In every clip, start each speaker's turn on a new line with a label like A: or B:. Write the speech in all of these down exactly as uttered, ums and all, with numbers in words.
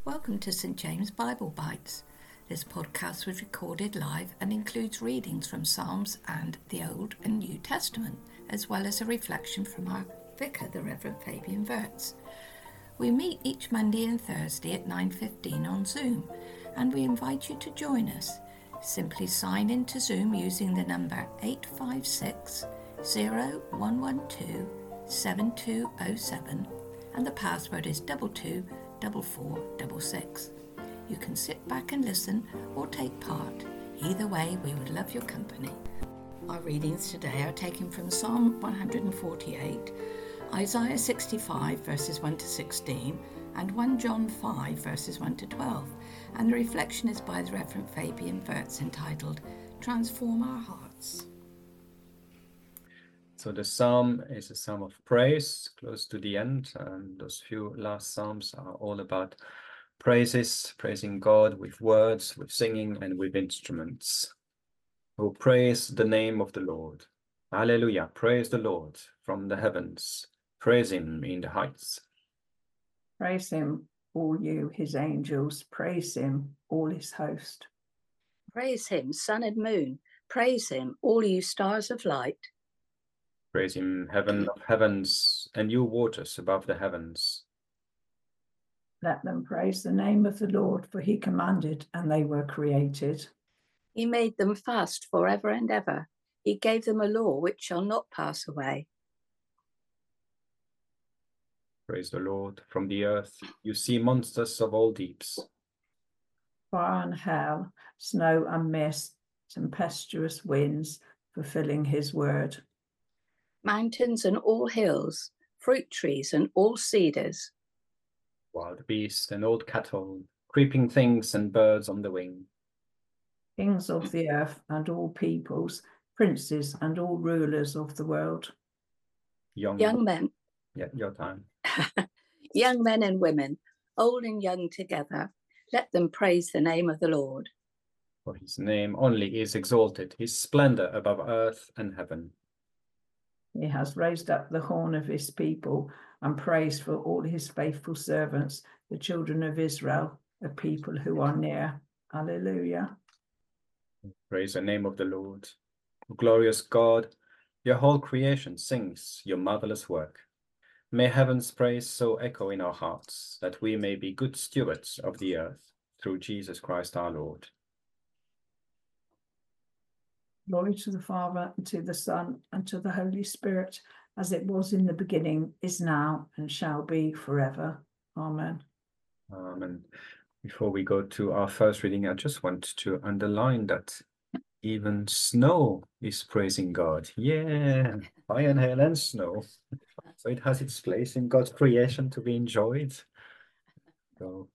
A: Welcome to Saint James Bible Bites. This podcast was recorded live and includes readings from Psalms and the Old and New Testament, as well as a reflection from our vicar, the Reverend Fabian Wirtz. We meet each Monday and Thursday at nine fifteen on Zoom, and we invite you to join us. Simply sign into Zoom using the number eight five six, zero one one two, seven two zero seven, and the password is double two double four double six. You can sit back and listen or take part. Either way, we would love your company. Our readings today are taken from Psalm one forty-eight, Isaiah sixty-five verses one to sixteen, and First John five verses one to twelve, and the reflection is by the Reverend Fabian Wirtz entitled Transform Our Hearts.
B: So the psalm is a psalm of praise, close to the end, and those few last psalms are all about praises, praising God with words, with singing, and with instruments. Oh, praise the name of the Lord. Hallelujah, praise the Lord from the heavens. Praise him in the heights.
C: Praise him, all you, his angels. Praise him, all his host.
D: Praise him, sun and moon. Praise him, all you stars of light.
B: Praise him, heaven of heavens, and you waters above the heavens.
C: Let them praise the name of the Lord, for he commanded, and they were created.
D: He made them fast forever and ever. He gave them a law which shall not pass away.
B: Praise the Lord from the earth. You see monsters of all deeps.
C: Fire and hell, snow and mist, tempestuous winds, fulfilling his word.
D: Mountains and all hills, fruit trees and all cedars.
B: Wild beasts and old cattle, creeping things and birds on the wing.
C: Kings of the earth and all peoples, princes and all rulers of the world.
B: Young,
D: Young men.
B: Yeah, your time.
D: Young men and women, old and young together, let them praise the name of the Lord.
B: For his name only is exalted, his splendor above earth and heaven.
C: He has raised up the horn of his people and praised for all his faithful servants, the children of Israel, a people who are near. Alleluia.
B: Praise the name of the Lord. O glorious God, your whole creation sings your marvelous work. May heaven's praise so echo in our hearts that we may be good stewards of the earth through Jesus Christ our Lord.
C: Glory to the Father, and to the Son, and to the Holy Spirit, as it was in the beginning, is now, and shall be forever. Amen.
B: Amen. Before we go to our first reading, I just want to underline that even snow is praising God. Yeah, fire and hail and snow. So it has its place in God's creation to be enjoyed. So,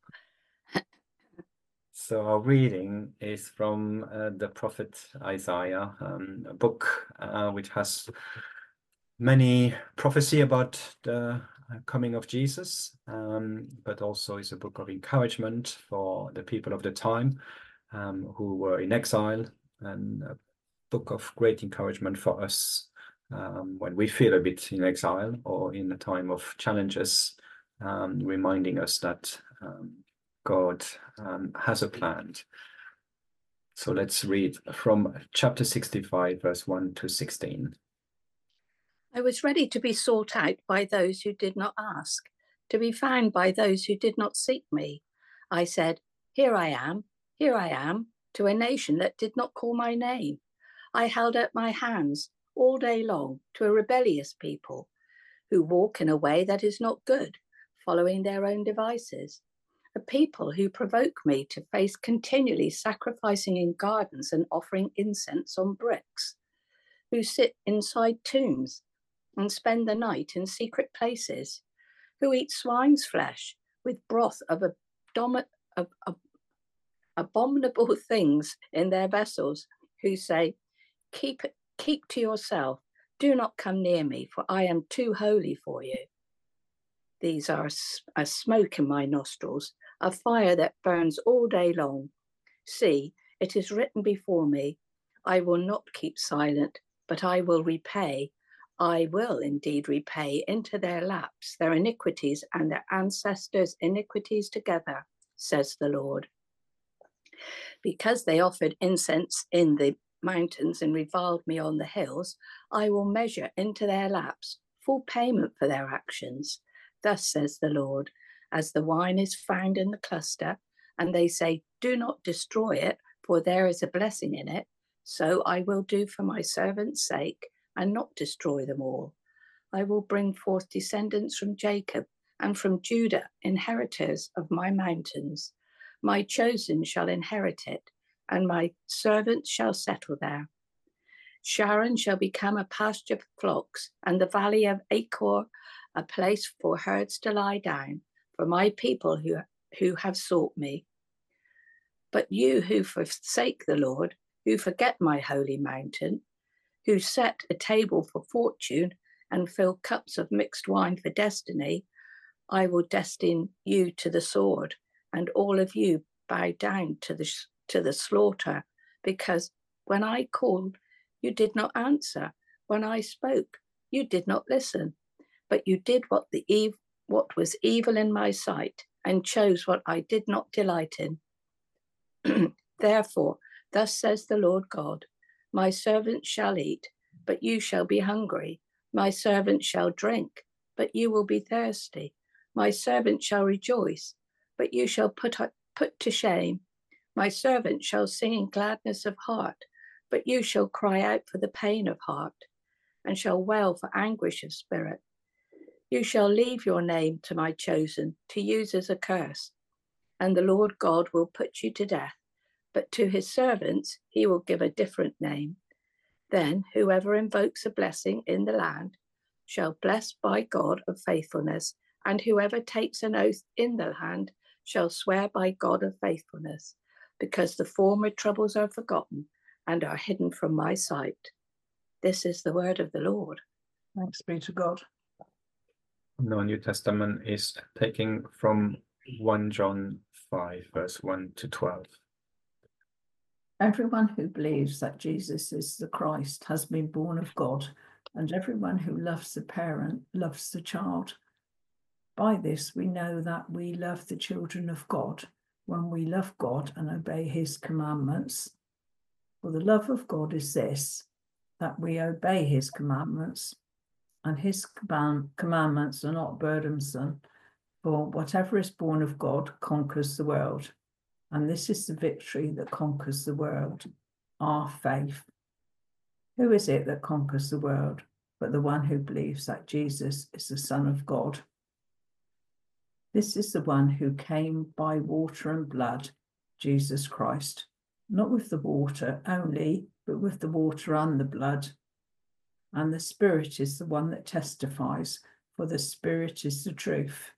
B: so our reading is from uh, the prophet Isaiah, um, a book uh, which has many prophecy about the coming of Jesus, um, but also is a book of encouragement for the people of the time um, who were in exile, and a book of great encouragement for us um, when we feel a bit in exile or in a time of challenges, um, reminding us that um, God um, has a plan. So let's read from chapter sixty-five, verse one to sixteen.
D: I was ready to be sought out by those who did not ask, to be found by those who did not seek me. I said, here I am, here I am, to a nation that did not call my name. I held out my hands all day long to a rebellious people who walk in a way that is not good, following their own devices. A people who provoke me to face continually sacrificing in gardens and offering incense on bricks, who sit inside tombs and spend the night in secret places, who eat swine's flesh with broth of, abdom- of, of abominable things in their vessels, who say, keep, keep to yourself, do not come near me, for I am too holy for you. These are a smoke in my nostrils, a fire that burns all day long. See, it is written before me, I will not keep silent, but I will repay. I will indeed repay into their laps their iniquities and their ancestors' iniquities together, says the Lord. Because they offered incense in the mountains and reviled me on the hills, I will measure into their laps full payment for their actions. Thus says the Lord, as the wine is found in the cluster, and they say, do not destroy it, for there is a blessing in it, so I will do for my servants' sake, and not destroy them all. I will bring forth descendants from Jacob, and from Judah, inheritors of my mountains. My chosen shall inherit it, and my servants shall settle there. Sharon shall become a pasture for flocks, and the valley of Achor a place for herds to lie down, for my people who, who have sought me. But you who forsake the Lord, who forget my holy mountain, who set a table for fortune and fill cups of mixed wine for destiny, I will destine you to the sword, and all of you bow down to the, to the slaughter, because when I called, you did not answer. When I spoke, you did not listen, but you did what the ev- what was evil in my sight, and chose what I did not delight in. Therefore, thus says the Lord God, my servants shall eat, but you shall be hungry. My servants shall drink, but you will be thirsty. My servant shall rejoice, but you shall put, put to shame. My servant shall sing in gladness of heart, but you shall cry out for the pain of heart, and shall wail for anguish of spirit. You shall leave your name to my chosen, to use as a curse, and the Lord God will put you to death, but to his servants he will give a different name. Then whoever invokes a blessing in the land shall bless by God of faithfulness, and whoever takes an oath in the land shall swear by God of faithfulness, because the former troubles are forgotten and are hidden from my sight. This is the word of the Lord.
C: Thanks be to God.
B: The New Testament is taking from First John five, verse one to twelve.
C: Everyone who believes that Jesus is the Christ has been born of God, and everyone who loves the parent loves the child. By this we know that we love the children of God, when we love God and obey his commandments. For the love of God is this, that we obey his commandments, and his command commandments are not burdensome, for whatever is born of God conquers the world. And this is the victory that conquers the world, our faith. Who is it that conquers the world but the one who believes that Jesus is the Son of God? This is the one who came by water and blood, Jesus Christ, not with the water only, but with the water and the blood. And the Spirit is the one that testifies, for the Spirit is the truth.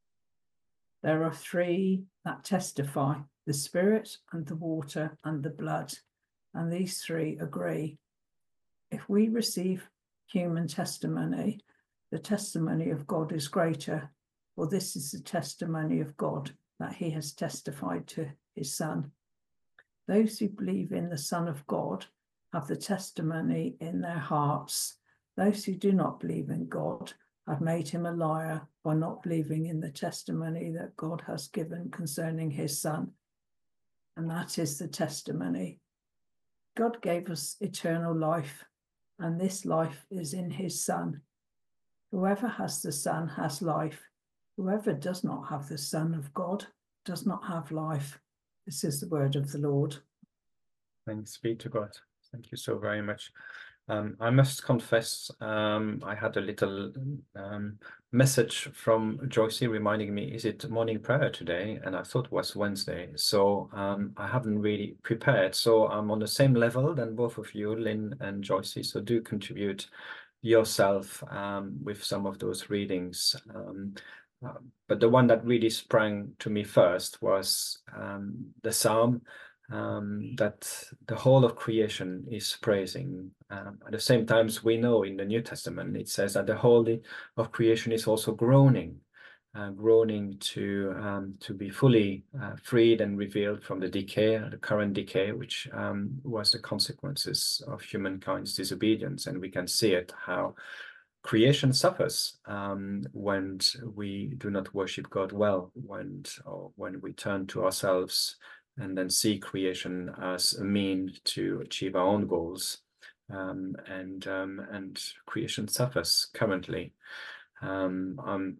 C: There are three that testify, the Spirit and the water and the blood, and these three agree. If we receive human testimony, the testimony of God is greater, for this is the testimony of God, that he has testified to his Son. Those who believe in the Son of God have the testimony in their hearts. Those who do not believe in God have made him a liar by not believing in the testimony that God has given concerning his Son. And that is the testimony. God gave us eternal life, and this life is in his Son. Whoever has the Son has life. Whoever does not have the Son of God does not have life. This is the word of the Lord.
B: Thanks be to God. Thank you so very much. Um, I must confess, um, I had a little um, message from Joycey reminding me, is it morning prayer today? And I thought it was Wednesday. So um, I haven't really prepared. So I'm on the same level than both of you, Lynn and Joycey. So do contribute yourself um, with some of those readings. Um, uh, but the one that really sprang to me first was um, the Psalm Um, that the whole of creation is praising. Um, at the same time, we know in the New Testament, it says that the whole of creation is also groaning, uh, groaning to um, to be fully uh, freed and revealed from the decay, the current decay, which um, was the consequences of humankind's disobedience. And we can see it, how creation suffers um, when we do not worship God well, when, or when we turn to ourselves and then see creation as a mean to achieve our own goals. Um, and um, and creation suffers currently. Um, I'm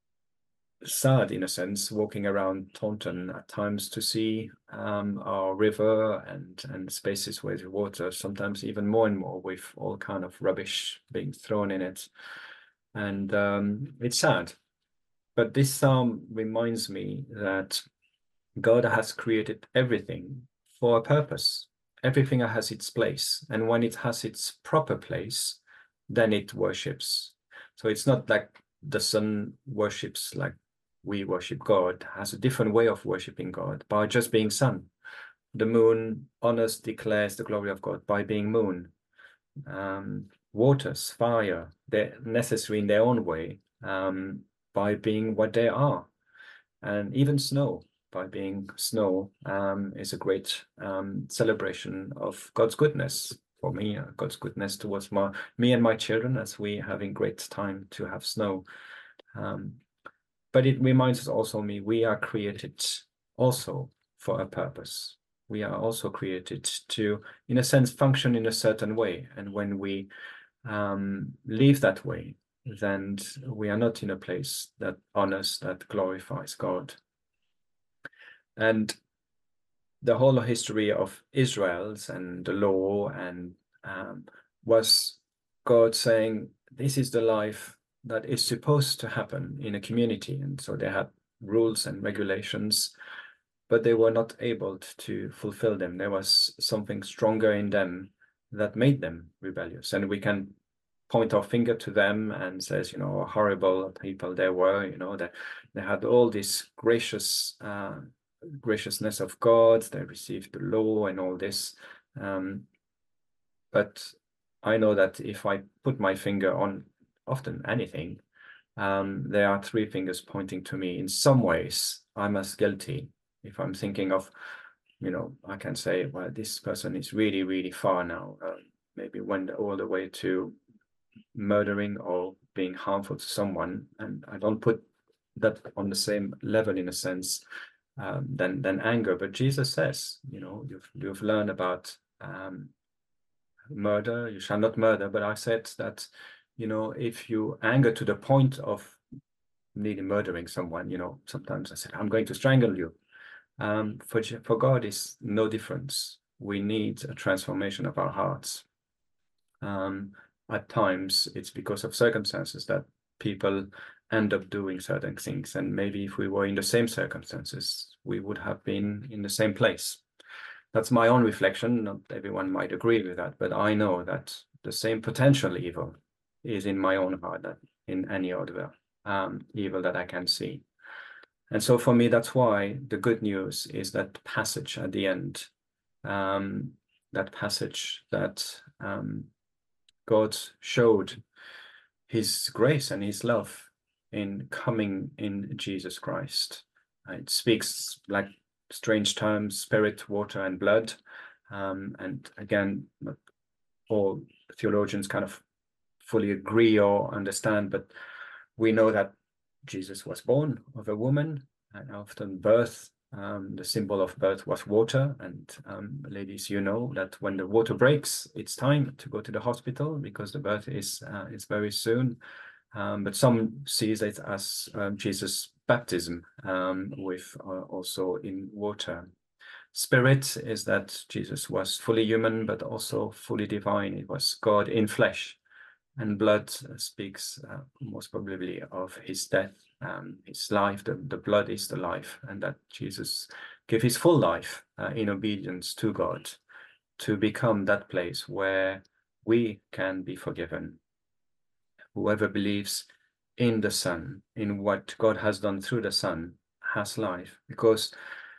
B: sad, in a sense, walking around Taunton at times to see um, our river and and spaces with water, sometimes even more and more, with all kind of rubbish being thrown in it, and um, it's sad. But this psalm reminds me that God has created everything for a purpose. Everything has its place, and when it has its proper place, then it worships. So it's not like the sun worships like we worship God, has a different way of worshiping God by just being sun. The moon honors, declares the glory of God by being moon. Um, waters, fire, they're necessary in their own way um, by being what they are. And even snow, by being snow, um, is a great um, celebration of God's goodness for me, uh, God's goodness towards my, me and my children, as we having great time to have snow. Um, but it reminds us also me, we are created also for a purpose. We are also created to, in a sense, function in a certain way. And when we um, live that way, then we are not in a place that honors, that glorifies God. And the whole history of Israel's and the law and um, was God saying, this is the life that is supposed to happen in a community. And so they had rules and regulations, but they were not able to fulfill them. There was something stronger in them that made them rebellious. And we can point our finger to them and says, you know, horrible people they were, you know, that they, they had all this gracious uh, graciousness of God, they received the law and all this. Um, but I know that if I put my finger on often anything, um, there are three fingers pointing to me. In some ways, I'm as guilty. If I'm thinking of, you know, I can say, well, this person is really, really far now. Uh, maybe went all the way to murdering or being harmful to someone. And I don't put that on the same level, in a sense, um, than, than anger. But Jesus says, you know, you've, you've learned about um, murder, you shall not murder. But I said that, you know, if you anger to the point of nearly murdering someone, you know, sometimes I said, I'm going to strangle you. Um, for, for God is no difference. We need a transformation of our hearts. Um, at times, it's because of circumstances that people end up doing certain things. And maybe if we were in the same circumstances, we would have been in the same place. That's my own reflection. Not everyone might agree with that, but I know that the same potential evil is in my own heart than in any other um, evil that I can see. And so for me, that's why the good news is that passage at the end, um, that passage that um, God showed his grace and his love in coming in Jesus Christ. It speaks like strange terms, spirit, water, and blood. Um, and again, not all theologians kind of fully agree or understand, but we know that Jesus was born of a woman, and often birth, um, the symbol of birth was water. And um, ladies, you know that when the water breaks, it's time to go to the hospital because the birth is uh, is very soon. Um, but some sees it as um, Jesus' baptism um, with uh, also in water. Spirit is that Jesus was fully human, but also fully divine. It was God in flesh. And blood speaks uh, most probably of his death, um, his life. The, the blood is the life, and that Jesus gave his full life uh, in obedience to God to become that place where we can be forgiven. Whoever believes in the Son, in what God has done through the Son, has life. Because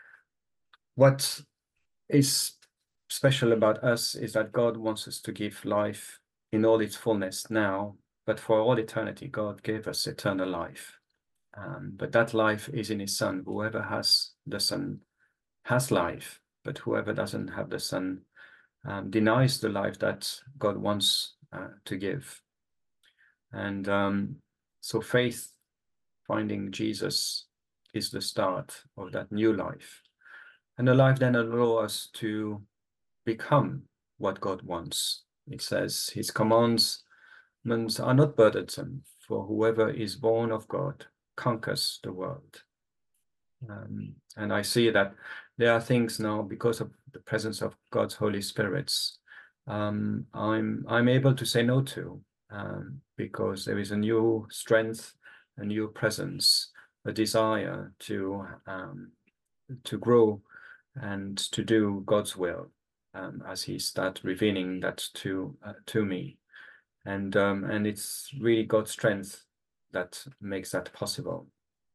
B: what is special about us is that God wants us to give life in all its fullness now, but for all eternity, God gave us eternal life. Um, but that life is in his Son. Whoever has the Son has life, but whoever doesn't have the Son um, denies the life that God wants uh, to give. And um, so faith, finding Jesus, is the start of that new life. And the life then allows us to become what God wants. It says his commandments are not burdensome, for whoever is born of God conquers the world. Um, and I see that there are things now, because of the presence of God's Holy Spirits, um, I'm I'm able to say no to, um, because there is a new strength, a new presence, a desire to um, to grow and to do God's will, um, as He starts revealing that to uh, to me, and um, and it's really God's strength that makes that possible.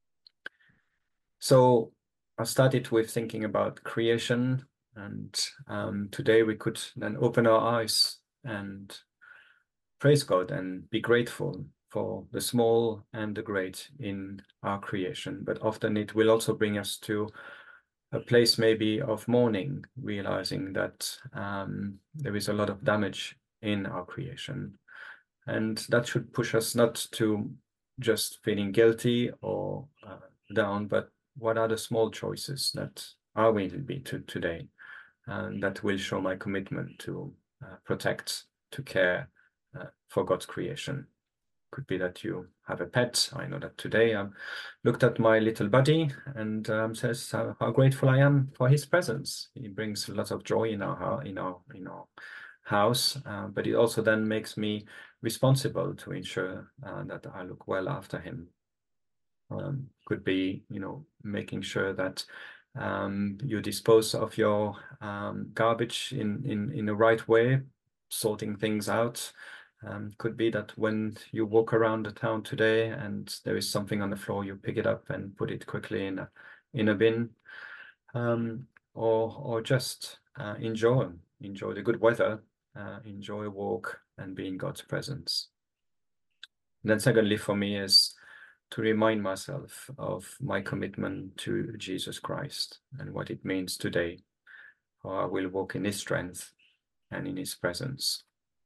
B: So I started with thinking about creation, and um, today we could then open our eyes and praise God and be grateful for the small and the great in our creation. But often it will also bring us to a place maybe of mourning, realizing that um, there is a lot of damage in our creation. And that should push us not to just feeling guilty or uh, down, but what are the small choices that I will be to today, and that will show my commitment to uh, protect, to care uh, for God's creation. Could be that you have a pet. I know that today I looked at my little buddy and um, says how, how grateful I am for his presence. He brings a lot of joy in our in our in our house, uh, but it also then makes me responsible to ensure uh, that I look well after him. Um, could be, you know, making sure that um, you dispose of your um, garbage in, in, in the right way, sorting things out. Um, could be that when you walk around the town today and there is something on the floor, you pick it up and put it quickly in a, in a bin, um, or, or just uh, enjoy, enjoy the good weather, uh, enjoy a walk and be in God's presence. And then secondly, for me, is to remind myself of my commitment to Jesus Christ and what it means today, how I will walk in his strength and in his presence.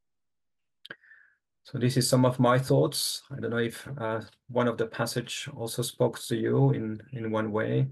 B: So this is some of my thoughts. I don't know if uh, one of the passage also spoke to you in, in one way.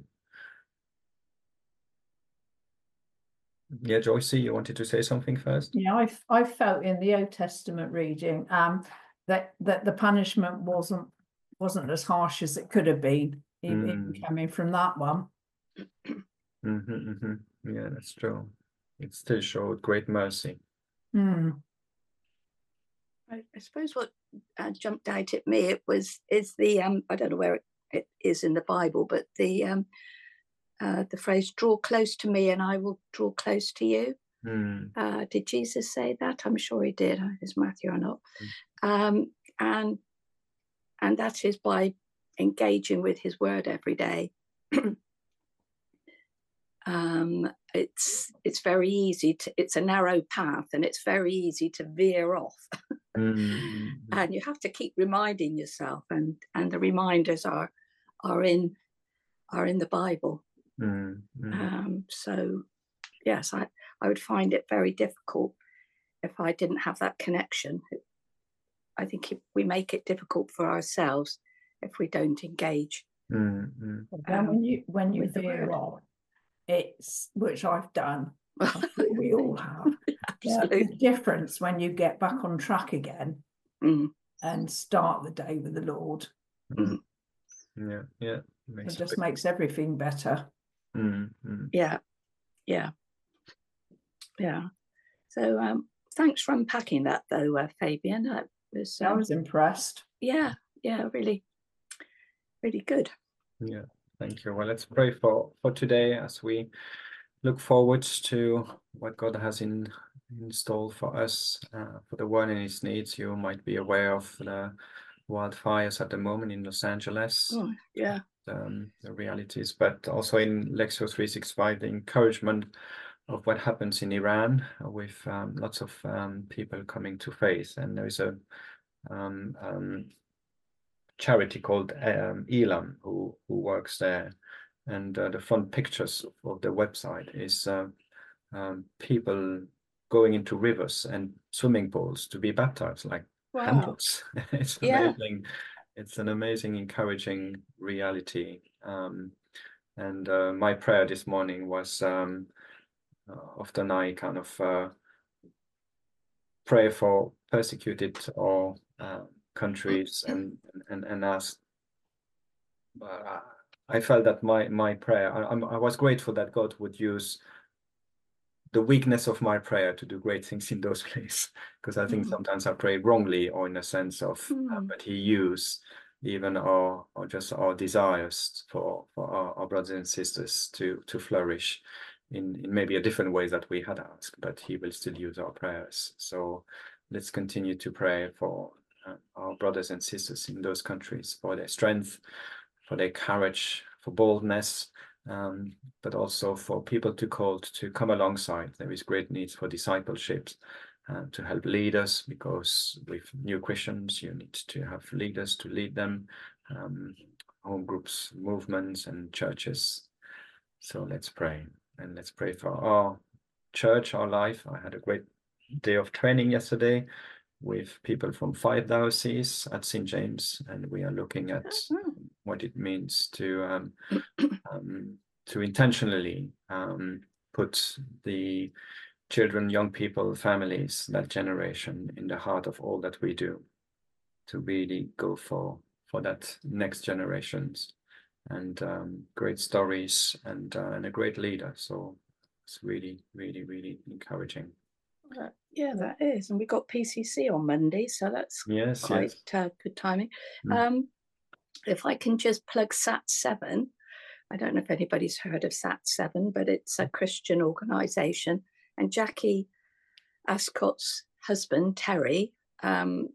B: Yeah, Joycey, you wanted to say something first?
C: Yeah, I I felt in the Old Testament reading um that that the punishment wasn't wasn't as harsh as it could have been, even
B: Mm.
C: coming from that one.
B: Mm-hmm, mm-hmm. Yeah, that's true. It still showed great mercy.
C: Mm.
D: I, I suppose what uh, jumped out at me it was is the um I don't know where it, it is in the Bible, but the um uh, the phrase "draw close to me, and I will draw close to you."
B: Mm.
D: Uh, did Jesus say that? I'm sure he did. Is Matthew or not?
B: Mm.
D: Um, and and that is by engaging with his word every day. um, it's it's very easy to. It's a narrow path, and it's very easy to veer off.
B: Mm-hmm.
D: And you have to keep reminding yourself, and and the reminders are are in are in the Bible.
B: Mm-hmm.
D: Um, so yes, I I would find it very difficult if I didn't have that connection. I think if we make it difficult for ourselves if we don't engage.
B: Mm-hmm.
C: Then
D: Um,
C: when you when you
D: with the
C: veer
D: word.
C: off, it's which I've done. I'm sure we all have.
D: Absolutely.
C: The difference when you get back on track again
D: Mm.
C: and start the day with the Lord.
B: Mm. Yeah, yeah.
C: It just makes everything better.
B: Mm-hmm.
D: Yeah, yeah, yeah. So um, thanks for unpacking that, though, uh, Fabian. That was, um,
C: I was impressed.
D: Yeah, yeah, really, really good.
B: Yeah, thank you. Well, let's pray for for today as we look forward to what God has in installed for us, uh, for the one in his needs. You might be aware of the wildfires at the moment in Los Angeles.
D: Oh, yeah.
B: Um, the realities, but also in Lectio three sixty-five, the encouragement of what happens in Iran with um, lots of um, people coming to faith. And there is a um, um, charity called um, Elam who, who works there. And uh, the front pictures of the website is uh, um, people going into rivers and swimming pools to be baptized, like
D: Wow.
B: handles. It's
D: Yeah.
B: amazing. It's an amazing, encouraging reality. Um, and uh, my prayer this morning was um, uh, often I kind of uh, pray for persecuted or uh, countries and and and ask. Uh, I felt that my my prayer. I, I'm, I was grateful that God would use the weakness of my prayer to do great things in those places, because I think
D: Mm.
B: sometimes I pray wrongly, or in a sense of,
D: Mm.
B: uh, but He used even our or just our desires for for our, our brothers and sisters to to flourish in in maybe a different way that we had asked, but He will still use our prayers. So let's continue to pray for uh, our brothers and sisters in those countries, for their strength, for their courage, for boldness, um, but also for people to call to come alongside. There is great needs for discipleships uh, to help leaders, because with new Christians, you need to have leaders to lead them, um, home groups, movements, and churches. So let's pray, and let's pray for our church, our life. I had a great day of training yesterday with people from five dioceses at Saint James, and we are looking at what it means to um, um, to intentionally um, put the children, young people, families, that generation in the heart of all that we do, to really go for for that next generations, and um, great stories, and uh, and a great leader. So it's really, really, really encouraging.
D: Uh, yeah, that is. And we got P C C on Monday, so that's
B: Yes,
D: quite
B: yes.
D: uh, good timing.
B: Mm.
D: Um, if I can just plug Sat seven, I don't know if anybody's heard of Sat seven, but it's a Christian organisation. And Jackie Ascott's husband, Terry, um,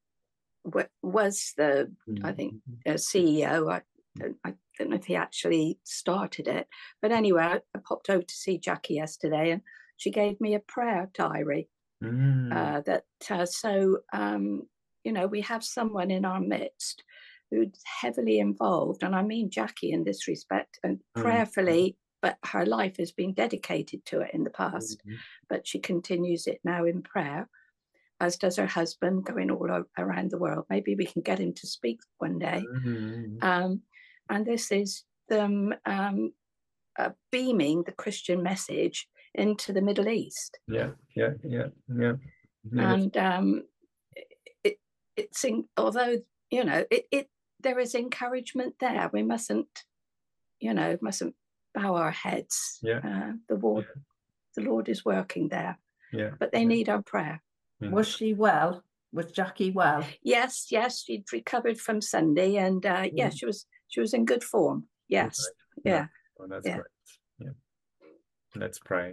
D: was the, I think, uh, C E O. I don't, I don't know if he actually started it. But anyway, I, I popped over to see Jackie yesterday, and she gave me a prayer diary.
B: Mm.
D: Uh, that uh, so um, you know, we have someone in our midst who's heavily involved, and I mean Jackie in this respect, and prayerfully, but her life has been dedicated to it in the past,
B: Mm-hmm.
D: but she continues it now in prayer, as does her husband, going all o- around the world. Maybe we can get him to speak one day.
B: Mm-hmm.
D: Um, and this is them um, uh, beaming the Christian message into the Middle East.
B: Yeah, yeah, yeah, yeah. yeah
D: And um, it, it's in, although, you know, it, it there is encouragement there. We mustn't, you know, mustn't bow our heads.
B: Yeah.
D: Uh, the Lord,
B: yeah.
D: the Lord is working there.
B: Yeah.
D: But they
B: yeah.
D: need our prayer.
B: Yeah.
C: Was she well? Was Jackie well?
D: Yes, yes, she'd recovered from Sunday, and uh, mm. yeah, she was she was in good form. Yes,
B: right.
D: yeah.
B: yeah. Oh, that's
D: yeah.
B: great. Yeah. Let's pray.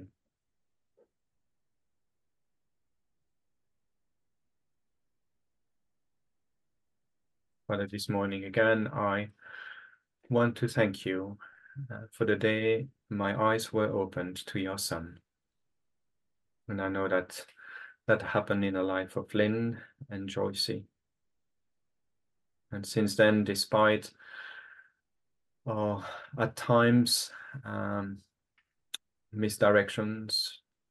B: Father, this morning again, I want to thank you uh, for the day my eyes were opened to your Son. And I know that that happened in the life of Lynn and Joycey. And since then, despite oh, at times um, misdirections,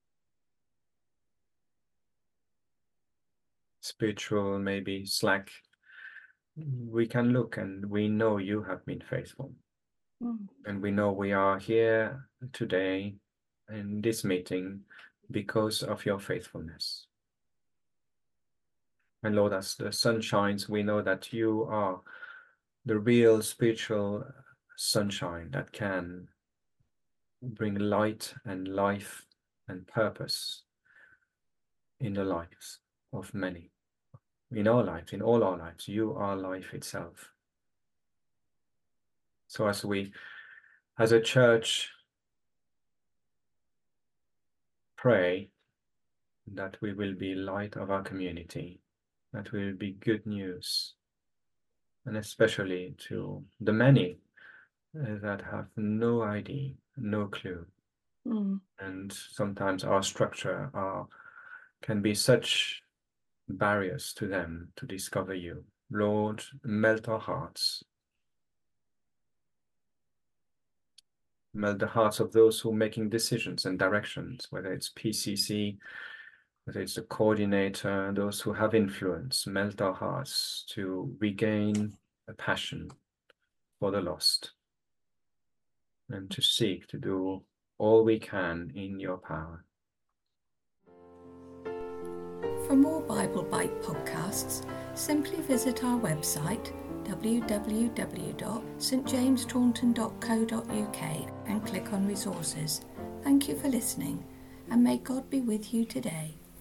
B: spiritual maybe slack, we can look and we know you have been faithful. Mm. And we know we are here today in this meeting because of your faithfulness. And Lord, as the sun shines, we know that you are the real spiritual sunshine that can bring light and life and purpose in the lives of many. In our lives, in all our lives, you are life itself. So as we, as a church, pray that we will be light of our community, that we will be good news, and especially to the many uh, that have no idea, no clue. Mm. And sometimes our structure are, can be such barriers to them to discover you. Lord, melt our hearts. Melt the hearts of those who are making decisions and directions, whether it's P C C, whether it's the coordinator, those who have influence, melt our hearts to regain a passion for the lost and to seek to do all we can in your power.
A: For more Bible Bite podcasts, simply visit our website w w w dot st james taunton dot co dot u k and click on resources. Thank you for listening, and may God be with you today.